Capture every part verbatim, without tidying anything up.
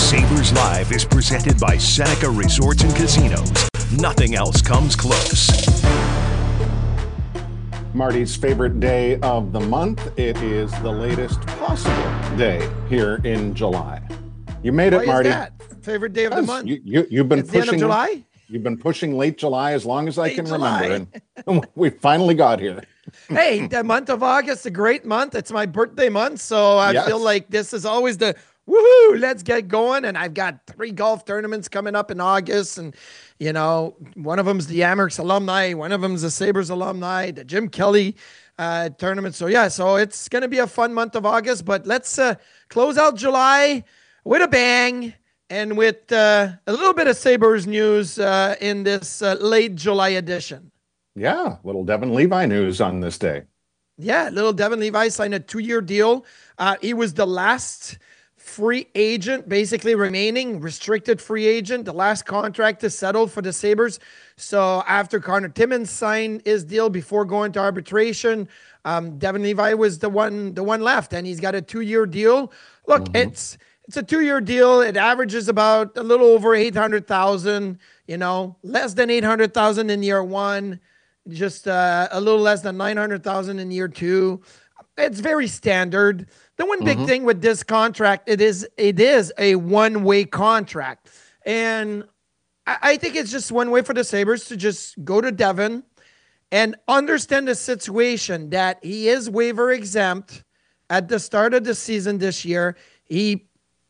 Sabres Live is presented by Seneca Resorts and Casinos. Nothing else comes close. Marty's favorite day of the month. It is the latest possible day here in July. You made it, Why Marty. Is that? Favorite day of the month. You, you, you've been it's pushing the end of July. You've been pushing late July as long as I late can July. remember, and we finally got here. Hey, the month of August, a great month. It's my birthday month, so I Yes. feel like this is always the woohoo. Let's get going. And I've got three golf tournaments coming up in August, and you know, one of them's the Amerks alumni, one of them's the Sabres alumni, the Jim Kelly uh, tournament. So yeah, so it's gonna be a fun month of August. But let's uh, close out July with a bang. And with uh, a little bit of Sabres news uh, in this uh, late July edition. Yeah, little Devon Levi news on this day. Yeah, little Devon Levi signed a two-year deal. Uh, he was the last free agent, basically remaining restricted free agent, the last contract to settle for the Sabres. So after Connor Timmins signed his deal before going to arbitration, um, Devon Levi was the one, the one left, and he's got a two-year deal. Look, mm-hmm. it's. It's a two-year deal. It averages about a little over eight hundred thousand, you know, less than eight hundred thousand in year one, just uh, a little less than nine hundred thousand in year two. It's very standard. The one big mm-hmm. thing with this contract, it is it is a one-way contract. And I, I think it's just one way for the Sabres to just go to Devon and understand the situation that he is waiver exempt at the start of the season this year. He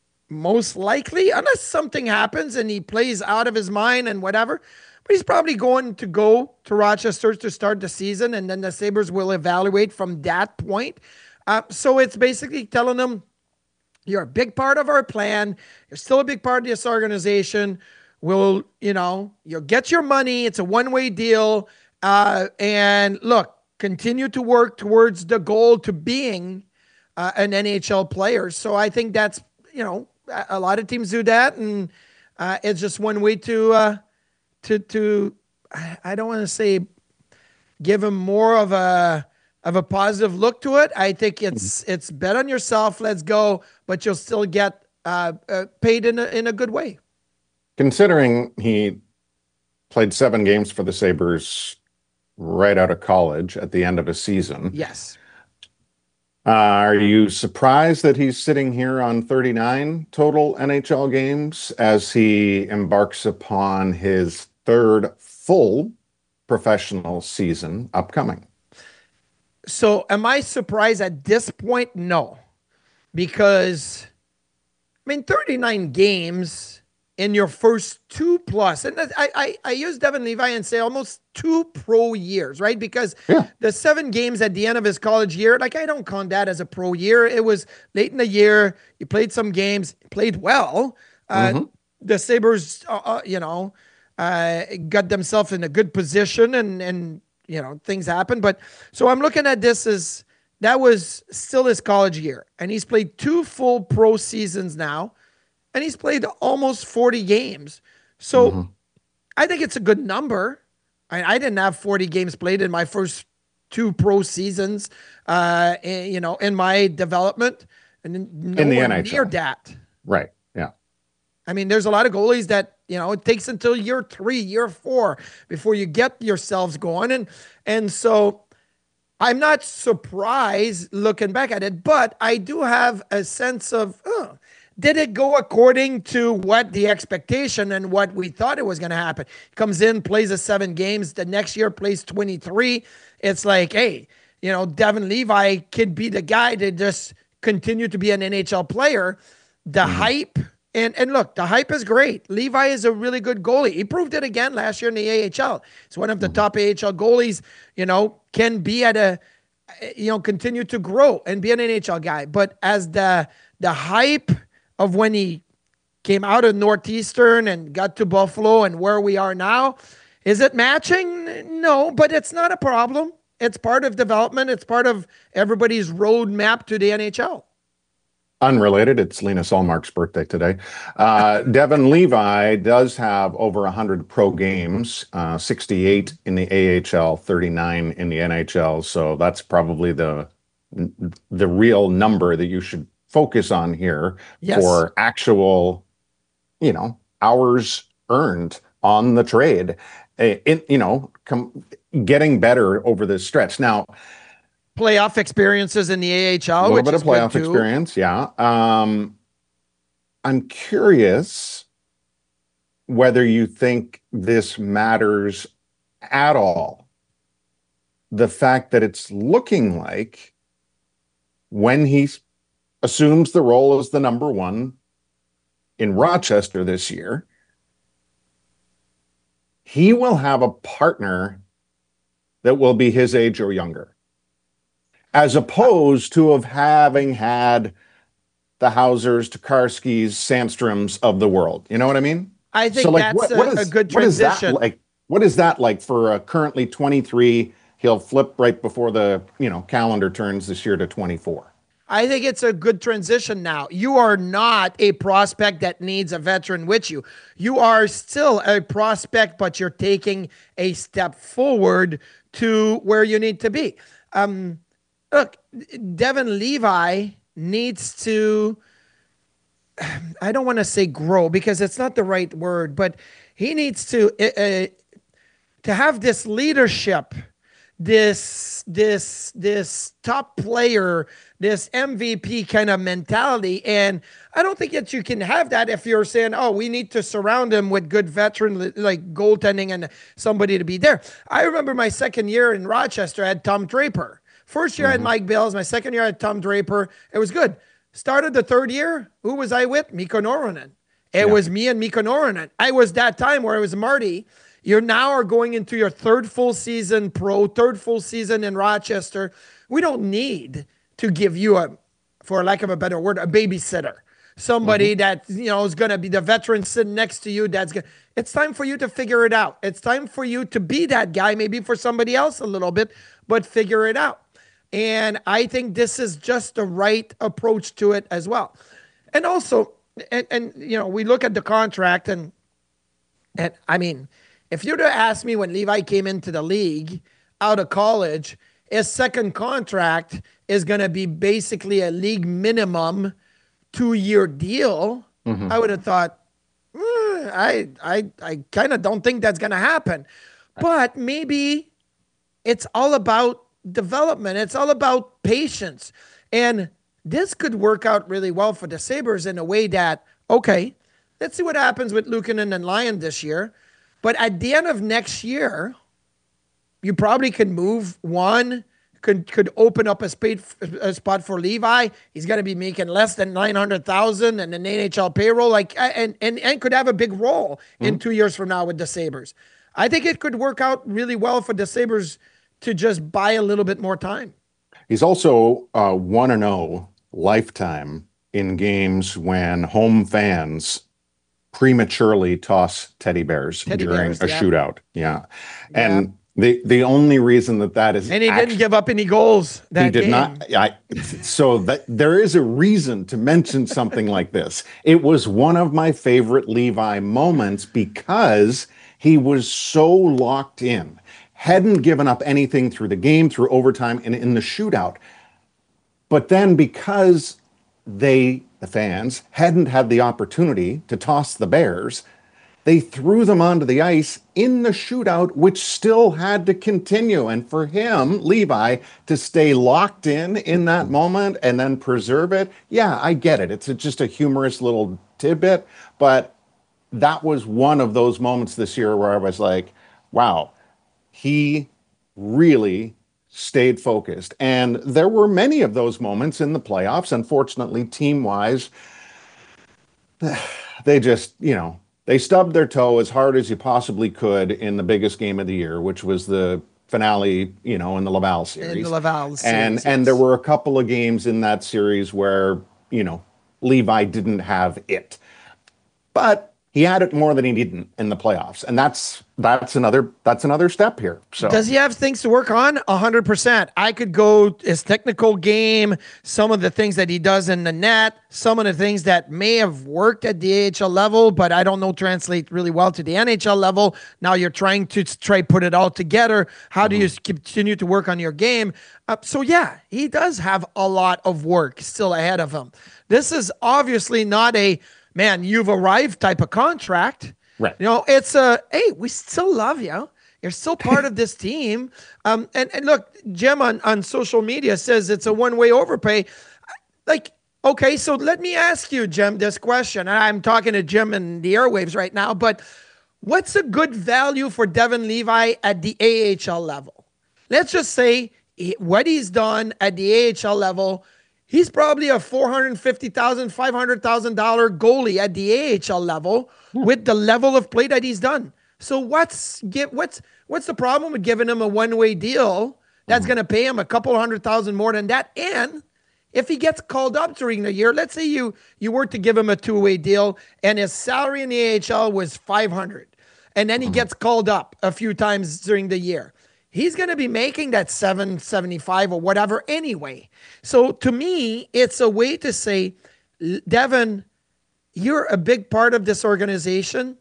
most likely, unless something happens and he plays out of his mind and whatever, but he's probably going to go to Rochester to start the season, and then the Sabres will evaluate from that point. Uh, so it's basically telling them, you're a big part of our plan. You're still a big part of this organization. We'll, you know, you'll get your money. It's a one-way deal. Uh, and look, continue to work towards the goal to being uh, an N H L player. So I think that's, you know, a lot of teams do that, and uh, it's just one way to, uh, to, to. I don't want to say give him more of a of a positive look to it. I think it's it's bet on yourself. Let's go, but you'll still get uh, uh, paid in a, in a good way. Considering he played seven games for the Sabres right out of college at the end of a season, yes. Uh, are you surprised that he's sitting here on thirty-nine total N H L games as he embarks upon his third full professional season upcoming? So am I surprised at this point? No, because I mean, thirty-nine games in your first two plus, and I, I, I use Devon Levi and say almost two pro years, right? Because yeah. the seven games at the end of his college year, like I don't count that as a pro year. It was late in the year. He played some games, played well. Uh, mm-hmm. The Sabres, uh, uh, you know, uh, got themselves in a good position, and, and, you know, things happen. But so I'm looking at this as that was still his college year, and he's played two full pro seasons now. And he's played almost forty games. So mm-hmm. I think it's a good number. I, I didn't have forty games played in my first two pro seasons, uh, in, you know, in my development. And no in the N H L. Near that. Right, yeah. I mean, there's a lot of goalies that, you know, it takes until year three, year four before you get yourselves going. And, and so I'm not surprised looking back at it, but I do have a sense of, oh, did it go according to what the expectation and what we thought it was going to happen? Comes in, plays the seven games. The next year plays twenty-three. It's like, hey, you know, Devon Levi could be the guy to just continue to be an N H L player. The mm-hmm. hype, and, and look, the hype is great. Levi is a really good goalie. He proved it again last year in the A H L. He's one of the mm-hmm. top A H L goalies, you know, can be at a, you know, continue to grow and be an N H L guy. But as the the hype of when he came out of Northeastern and got to Buffalo and where we are now, is it matching? No, but it's not a problem. It's part of development. It's part of everybody's roadmap to the N H L. Unrelated, it's Lena Solmark's birthday today. Uh, Devon Levi does have over one hundred pro games, uh, sixty-eight in the A H L, thirty-nine in the N H L. So that's probably the the real number that you should focus on here yes. for actual you know, hours earned on the trade, in, you know, com- getting better over this stretch. Now, playoff experiences in the A H L, a little which bit is of playoff good too. experience. Yeah. Um, I'm curious whether you think this matters at all. The fact that it's looking like when he assumes the role as the number one in Rochester this year, he will have a partner that will be his age or younger, as opposed to of having had the Hausers, Tokarskis, Sandströms of the world. You know what I mean? I think so, like, that's what, a, what is, a good what is transition. that like? What is that like for a currently twenty-three? He'll flip right before the you know calendar turns this year to twenty-four. I think it's a good transition now. You are not a prospect that needs a veteran with you. You are still a prospect, but you're taking a step forward to where you need to be. Um, look, Devon Levi needs to, I don't want to say grow because it's not the right word, but he needs to, uh, to have this leadership, this, this, this top player, this M V P kind of mentality. And I don't think that you can have that if you're saying, oh, we need to surround him with good veteran, like goaltending and somebody to be there. I remember my second year in Rochester, I had Tom Draper. First year mm-hmm. I had Mike Bills. My second year I had Tom Draper. It was good. Started the third year. Who was I with? Mikko Noronen. It yeah. was me and Mikko Noronen. I was that time where it was Marty. You now are going into your third full season pro, third full season in Rochester. We don't need to give you a, for lack of a better word, a babysitter. Somebody mm-hmm. that, you know, is going to be the veteran sitting next to you. That's going It's time for you to figure it out. It's time for you to be that guy, maybe for somebody else a little bit, but figure it out. And I think this is just the right approach to it as well. And also, and, and you know, we look at the contract and, and I mean, if you'd have asked me when Levi came into the league out of college, his second contract is going to be basically a league minimum two-year deal, mm-hmm. I would have thought, mm, I I I kind of don't think that's going to happen. But maybe it's all about development. It's all about patience. And this could work out really well for the Sabres in a way that, okay, let's see what happens with Luukkonen and Lyon this year. But at the end of next year, you probably could move one, could could open up a, spade, a spot for Levi. He's going to be making less than nine hundred thousand dollars and an N H L payroll, like and, and, and could have a big role mm-hmm. in two years from now with the Sabres. I think it could work out really well for the Sabres to just buy a little bit more time. He's also uh, one and oh lifetime in games when home fans prematurely toss teddy bears teddy during bears, a yeah. shootout. Yeah. And yeah. the the only reason that that is and he actually, didn't give up any goals that he did game. not I, so that there is a reason to mention something like this. It was one of my favorite Levi moments because he was so locked in, hadn't given up anything through the game, through overtime, and in the shootout. But then because they the fans hadn't had the opportunity to toss the Bears, they threw them onto the ice in the shootout, which still had to continue. And for him, Levi, to stay locked in in that moment and then preserve it, yeah, I get it. It's a, just a humorous little tidbit, but that was one of those moments this year where I was like, wow, he really stayed focused. And there were many of those moments in the playoffs. Unfortunately, team-wise, they just, you know, they stubbed their toe as hard as you possibly could in the biggest game of the year, which was the finale, you know, in the Laval series. In the Laval series. And, yes. and there were a couple of games in that series where, you know, Levi didn't have it. But he had it more than he didn't in the playoffs. And that's that's another that's another step here. So does he have things to work on? A hundred percent. I could go his technical game, some of the things that he does in the net, some of the things that may have worked at the A H L level, but I don't know translate really well to the N H L level. Now you're trying to try put it all together. How mm-hmm. do you continue to work on your game? Uh, so yeah, he does have a lot of work still ahead of him. This is obviously not a man, you've arrived type of contract. Right. You know, it's a, hey, we still love you. You're still part of this team. Um, and, and look, Jim on, on social media says it's a one-way overpay. Like, okay, so let me ask you, Jim, this question. I'm talking to Jim in the airwaves right now, but what's a good value for Devon Levi at the A H L level? Let's just say what he's done at the A H L level, he's probably a four hundred fifty thousand dollars, five hundred thousand dollars goalie at the A H L level yeah. with the level of play that he's done. So what's give what's what's the problem with giving him a one-way deal that's mm-hmm. going to pay him a couple hundred thousand more than that? And if he gets called up during the year, let's say you you were to give him a two-way deal and his salary in the A H L was five hundred, and then he mm-hmm. gets called up a few times during the year. He's going to be making that seven seventy-five or whatever anyway. So to me, it's a way to say, Devon, you're a big part of this organization.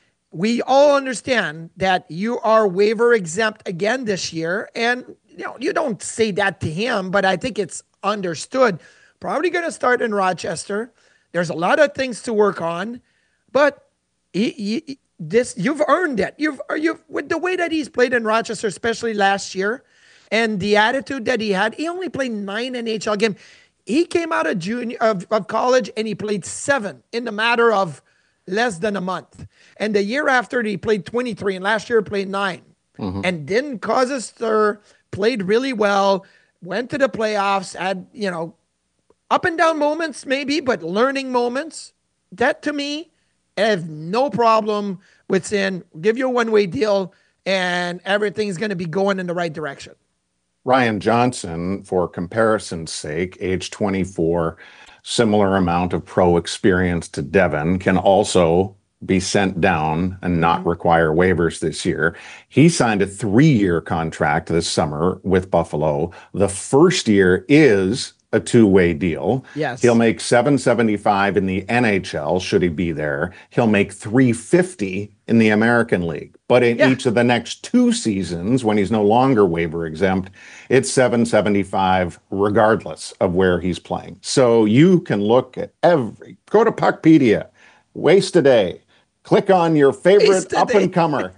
We all understand that you are waiver exempt again this year. And you know, you don't say that to him, but I think it's understood. Probably going to start in Rochester. There's a lot of things to work on, but he, he, this you've earned it. You've you've with the way that he's played in Rochester, especially last year, and the attitude that he had. He only played nine N H L games. He came out of junior of, of college and he played seven in the matter of less than a month. And the year after, he played twenty-three, and last year played nine, mm-hmm. and didn't cause a stir. Played really well. Went to the playoffs. Had you know up and down moments maybe, but learning moments. That to me, I have no problem with saying give you a one-way deal and everything's going to be going in the right direction. Ryan Johnson, for comparison's sake, age twenty-four, similar amount of pro experience to Devon, can also be sent down and not require waivers this year. He signed a three-year contract this summer with Buffalo. The first year is a two-way deal. Yes. He'll make seven seventy-five in the N H L, should he be there. He'll make three fifty in the American League. But in yeah. each of the next two seasons, when he's no longer waiver exempt, it's seven seventy-five regardless of where he's playing. So you can look at every, go to Puckpedia, waste a day, click on your favorite up-and-comer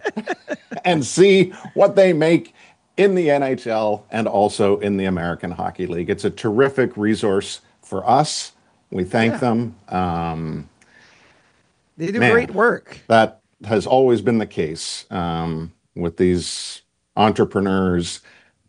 and see what they make in the N H L and also in the American Hockey League. It's a terrific resource for us. We thank yeah. them. Um, they do man, great work. That has always been the case um, with these entrepreneurs,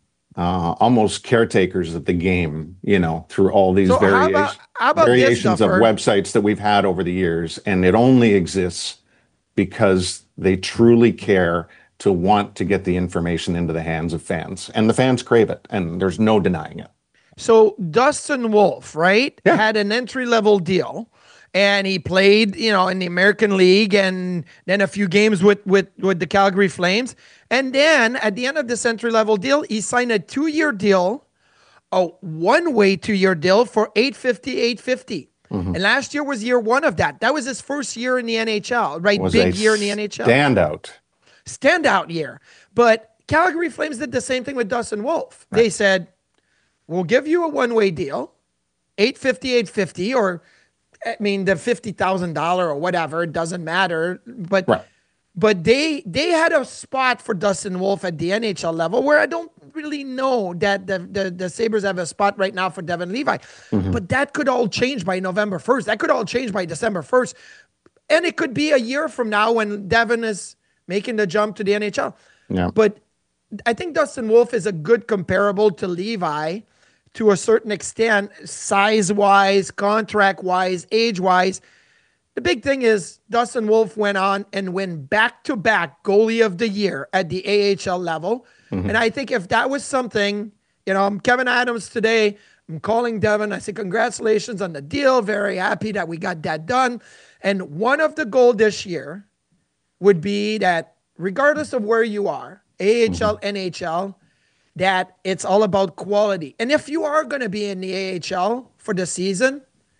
uh, almost caretakers of the game, you know, through all these so variations, how about, how about variations this, of websites that we've had over the years. And it only exists because they truly care to want to get the information into the hands of fans. And the fans crave it, and there's no denying it. So Dustin Wolf, right, yeah. had an entry-level deal, and he played, you know, in the American League and then a few games with, with, with the Calgary Flames. And then at the end of this entry-level deal, he signed a two-year deal, a one-way two-year deal for eight fifty, eight fifty. Mm-hmm. And last year was year one of that. That was his first year in the N H L, right? Was Big year in the N H L. Standout. Standout year. But Calgary Flames did the same thing with Dustin Wolf. Right. They said, we'll give you a one-way deal, eight fifty, eight fifty, or I mean the fifty thousand dollars or whatever, it doesn't matter. But right. but they they had a spot for Dustin Wolf at the N H L level where I don't really know that the, the, the Sabres have a spot right now for Devon Levi. Mm-hmm. But that could all change by November first. That could all change by December first. And it could be a year from now when Devon is making the jump to the N H L. Yeah. But I think Dustin Wolf is a good comparable to Levi to a certain extent, size-wise, contract-wise, age-wise. The big thing is Dustin Wolf went on and went back-to-back goalie of the year at the A H L level. Mm-hmm. And I think if that was something, you know, I'm Kevin Adams today, I'm calling Devon. I say, congratulations on the deal. Very happy that we got that done. And one of the goals this year would be that regardless of where you are, A H L, mm-hmm. N H L, that it's all about quality. And if you are going to be in the A H L for the season,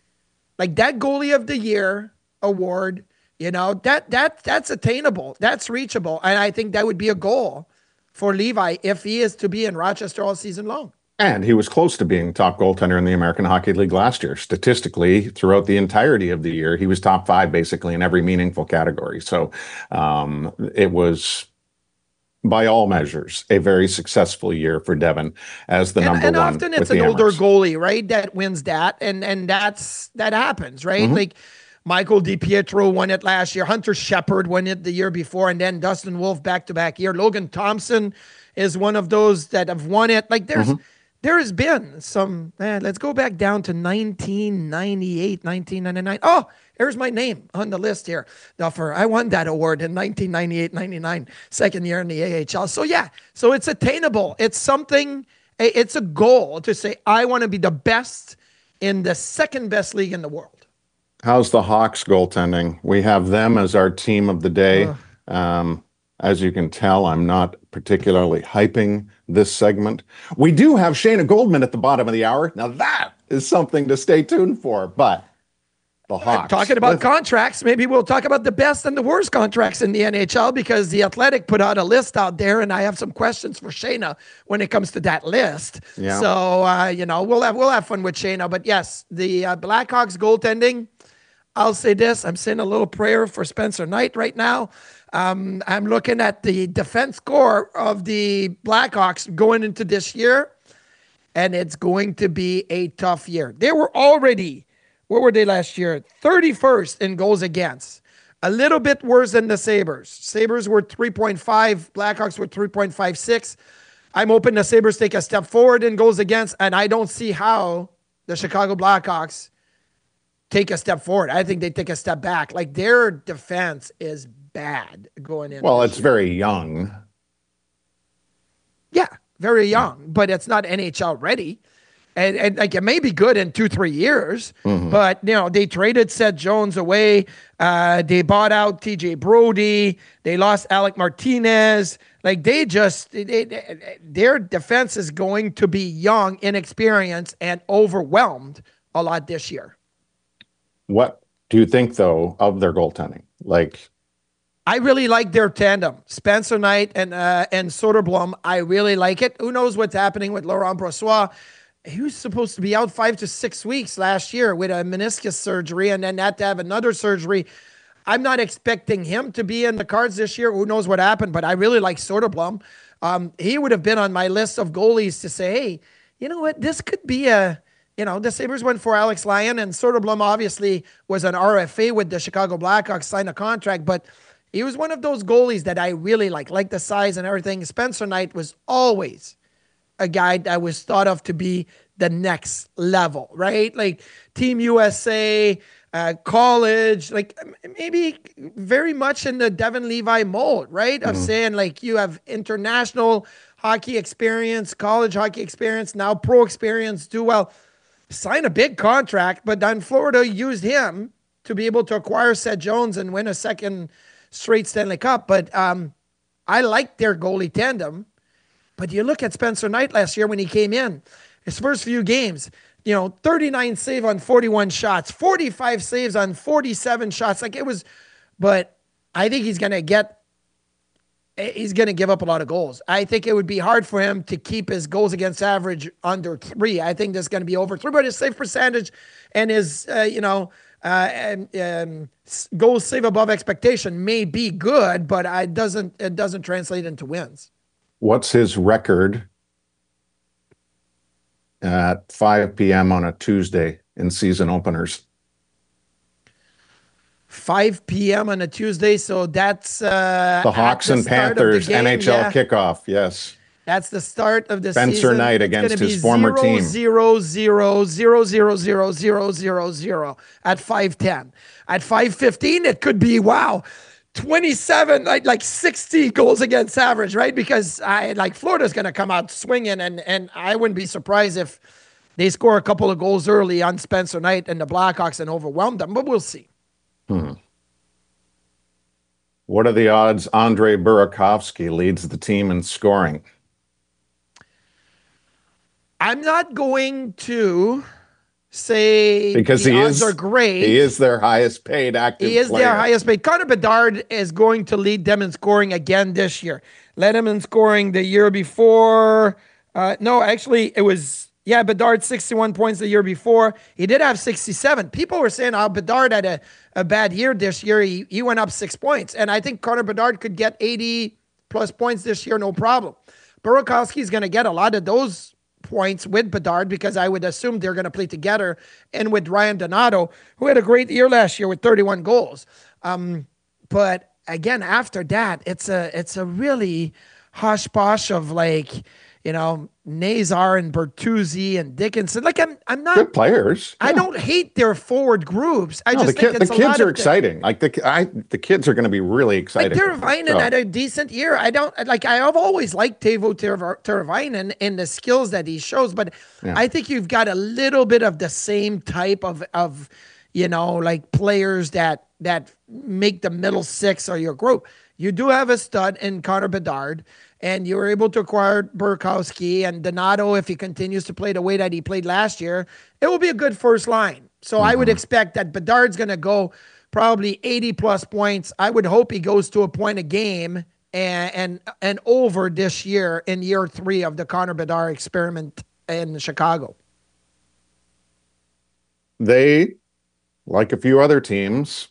like that goalie of the year award, you know, that that that's attainable. That's reachable. And I think that would be a goal for Levi if he is to be in Rochester all season long. And he was close to being top goaltender in the American Hockey League last year. Statistically, throughout the entirety of the year, he was top five basically in every meaningful category. So um, it was, by all measures, a very successful year for Devon as the and, number and one. And often it's an older goalie, right, that wins that, and and that's that happens, right? Mm-hmm. Like Michael DiPietro won it last year, Hunter Shepard won it the year before, and then Dustin Wolf back to back year. Logan Thompson is one of those that have won it. Like there's. Mm-hmm. There has been some, eh, let's go back down to nineteen ninety-eight, nineteen ninety-nine. Oh, here's my name on the list here. Duffer, I won that award in nineteen ninety-eight ninety-nine, second year in the A H L. So yeah, so it's attainable. It's something, it's a goal to say, I want to be the best in the second best league in the world. How's the Hawks goaltending? We have them as our team of the day. Uh, um, As you can tell, I'm not particularly hyping this segment. We do have Shayna Goldman at the bottom of the hour. Now that is something to stay tuned for, but the Hawks. Talking about contracts, maybe we'll talk about the best and the worst contracts in the N H L, because the Athletic put out a list out there, and I have some questions for Shayna when it comes to that list. Yeah. So, uh, you know, we'll have, we'll have fun with Shayna, but yes, the uh, Blackhawks goaltending, I'll say this, I'm saying a little prayer for Spencer Knight right now. Um, I'm looking at the defense core of the Blackhawks going into this year, and it's going to be a tough year. They were already, where were they last year? thirty-first in goals against. A little bit worse than the Sabres. Sabres were three point five, Blackhawks were three point five six. I'm hoping the Sabres take a step forward in goals against, and I don't see how the Chicago Blackhawks take a step forward. I think they take a step back. Like, their defense is bad going in. Well, it's year. very young. Yeah, very young, but it's not N H L ready. And, and like, it may be good in two, three years, mm-hmm. but, you know, they traded Seth Jones away. Uh, they bought out T J Brody. They lost Alec Martinez. Like, they just, they, they, their defense is going to be young, inexperienced, and overwhelmed a lot this year. What do you think, though, of their goaltending? Like, I really like their tandem, Spencer Knight and uh, and Soderblom. I really like it. Who knows what's happening with Laurent Brossoit? He was supposed to be out five to six weeks last year with a meniscus surgery, and then had to have another surgery. I'm not expecting him to be in the cards this year. Who knows what happened? But I really like Soderblom. Um, he would have been on my list of goalies to say, hey, you know what? This could be a. You know, the Sabres went for Alex Lyon, and Soderblom obviously was an R F A with the Chicago Blackhawks, signed a contract, but he was one of those goalies that I really like, like the size and everything. Spencer Knight was always a guy that was thought of to be the next level, right? Like Team U S A, uh, college, like maybe very much in the Devon Levi mold, right? Mm-hmm. Of saying like you have international hockey experience, college hockey experience, now pro experience, do well. Sign a big contract, but then Florida used him to be able to acquire Seth Jones and win a second straight Stanley Cup. But um, I like their goalie tandem. But you look at Spencer Knight last year when he came in, his first few games, you know, thirty-nine save on forty-one shots, forty-five saves on forty-seven shots. Like it was, but I think he's going to get, he's going to give up a lot of goals. I think it would be hard for him to keep his goals against average under three. I think there's going to be over three, but his save percentage and his, uh, you know, uh, and, um, goals save above expectation may be good, but I doesn't, it doesn't translate into wins. What's his record at five p.m. on a Tuesday in season openers? five p.m. on a Tuesday, so that's uh, the Hawks the and Panthers N H L yeah. kickoff. Yes, that's the start of the Spencer season. Spencer Knight against his former zero, team. Zero zero zero zero zero zero zero zero at five ten. At five fifteen, it could be wow, twenty-seven like like sixty goals against average, right? Because I like Florida's going to come out swinging, and and I wouldn't be surprised if they score a couple of goals early on Spencer Knight and the Blackhawks and overwhelm them. But we'll see. Hmm. What are the odds Andre Burakovsky leads the team in scoring? I'm not going to say because the he odds is are great. He is their highest paid active He is player. their highest paid. Connor Bedard is going to lead them in scoring again this year. Led him in scoring the year before. Uh, no, actually, it was, yeah, Bedard sixty-one points the year before. He did have sixty-seven. People were saying, oh, Bedard had a, a bad year this year. He, he went up six points. And I think Connor Bedard could get eighty plus points this year, no problem. Burakovsky is going to get a lot of those points with Bedard because I would assume they're going to play together, and with Ryan Donato, who had a great year last year with thirty-one goals. Um, but again, after that, it's a it's a really hush posh of like, you know, Nazar and Bertuzzi and Dickinson. Like I'm, I'm not good players. I Yeah. don't hate their forward groups. I No, just the, think kid, it's the a kids lot are of exciting. Like the I, the kids are going to be really Like exciting. Teravainen So, had a decent year. I don't like. I've always liked Teuvo Ter- Teravainen and the skills that he shows, but Yeah. I think you've got a little bit of the same type of of you know like players that that make the middle six or your group. You do have a stud in Connor Bedard, and you were able to acquire Burakovsky and Donato. If he continues to play the way that he played last year, it will be a good first line. So I would expect that Bedard's going to go probably eighty plus points. I would hope he goes to a point a game and and, and over this year in year three of the Connor Bedard experiment in Chicago. they, like a few other teams,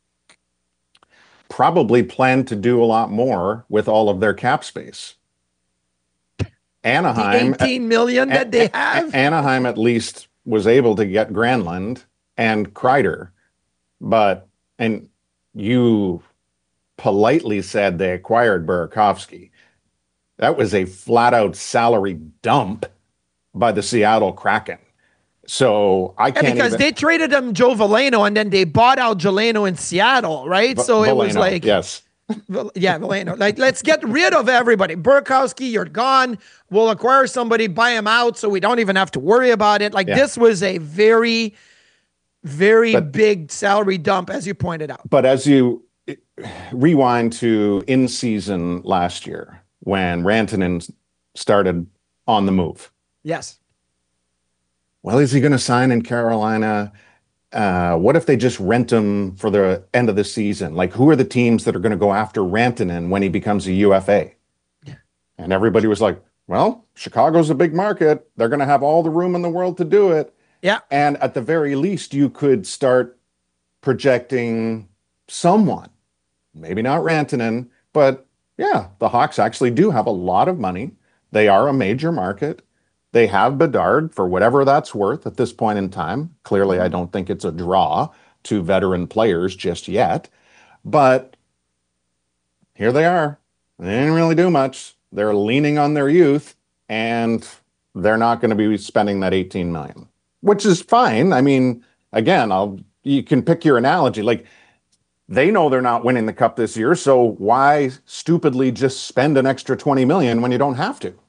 probably plan to do a lot more with all of their cap space. The Anaheim, eighteen million that they have. Anaheim at least was able to get Granlund and Kreider, but and you politely said they acquired Burakovsky. That was a flat out salary dump by the Seattle Kraken. So I Yeah, can't because even, they traded him Joe Valeno and then they bought out Jeleno in Seattle, right? V- so it was Valeno, like, yes. Val- yeah, Valeno. Like, let's get rid of everybody. Burakovsky, you're gone. We'll acquire somebody, buy him out, so we don't even have to worry about it. Like, Yeah. this was a very, very But- big salary dump, as you pointed out. But as you rewind to in season last year when Rantanen started on the move, Yes. well, is he going to sign in Carolina? Uh, what if they just rent him for the end of the season? Like, who are the teams that are going to go after Rantanen when he becomes a U F A? Yeah. And everybody was like, well, Chicago's a big market. They're going to have all the room in the world to do it. Yeah. And at the very least, you could start projecting someone. Maybe not Rantanen, but yeah, the Hawks actually do have a lot of money. They are a major market. They have Bedard for whatever that's worth at this point in time. Clearly, I don't think it's a draw to veteran players just yet. But here they are. They didn't really do much. They're leaning on their youth, and they're not going to be spending that eighteen million dollars, which is fine. I mean, again, I'll you can pick your analogy. Like, they know they're not winning the cup this year, so why stupidly just spend an extra twenty million dollars when you don't have to?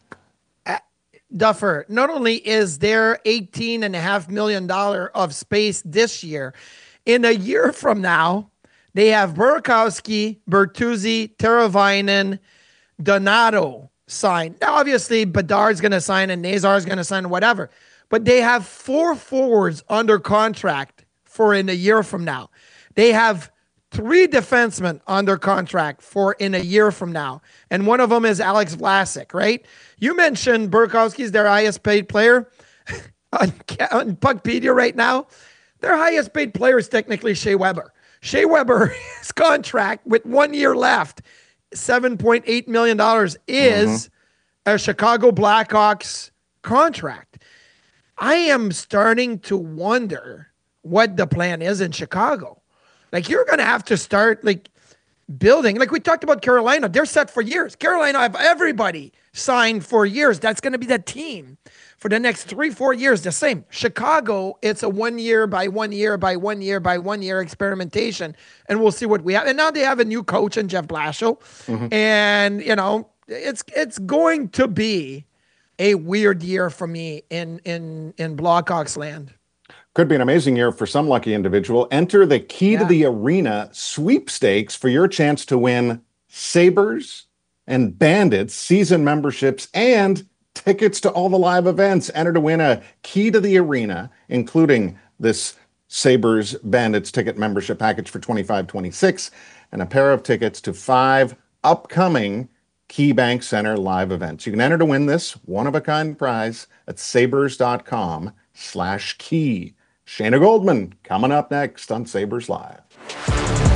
Duffer, not only is there eighteen and a half million dollars of space this year, in a year from now, they have Burakovsky, Bertuzzi, Teravainen, Donato signed. Now, obviously, Bedard's going to sign and Nazar's going to sign, whatever. But they have four forwards under contract for in a year from now. They have three defensemen under contract for in a year from now. And one of them is Alex Vlasic, right? You mentioned Burakovsky's their highest paid player on, on Puckpedia right now. Their highest paid player is technically Shea Weber. Shea Weber's contract with one year left, seven point eight million dollars, is mm-hmm. a Chicago Blackhawks contract. I am starting to wonder what the plan is in Chicago. Like, you're going to have to start, like, building. Like we talked about Carolina. They're set for years. Carolina have everybody signed for years. That's going to be the team for the next three, four years. The same. Chicago, it's a one year by one year by one year by one year experimentation. And we'll see what we have. And now they have a new coach in Jeff Blashill. Mm-hmm. And, you know, it's it's going to be a weird year for me in, in, in Blackhawks land. Could be an amazing year for some lucky individual. Enter the Key Yeah. to the Arena sweepstakes for your chance to win Sabres and Bandits season memberships and tickets to all the live events. Enter to win a Key to the Arena, including this Sabres Bandits ticket membership package for twenty-five twenty-six and a pair of tickets to five upcoming KeyBank Center live events. You can enter to win this one-of-a-kind prize at sabres.com slash key. Shayna Goldman coming up next on Sabres Live.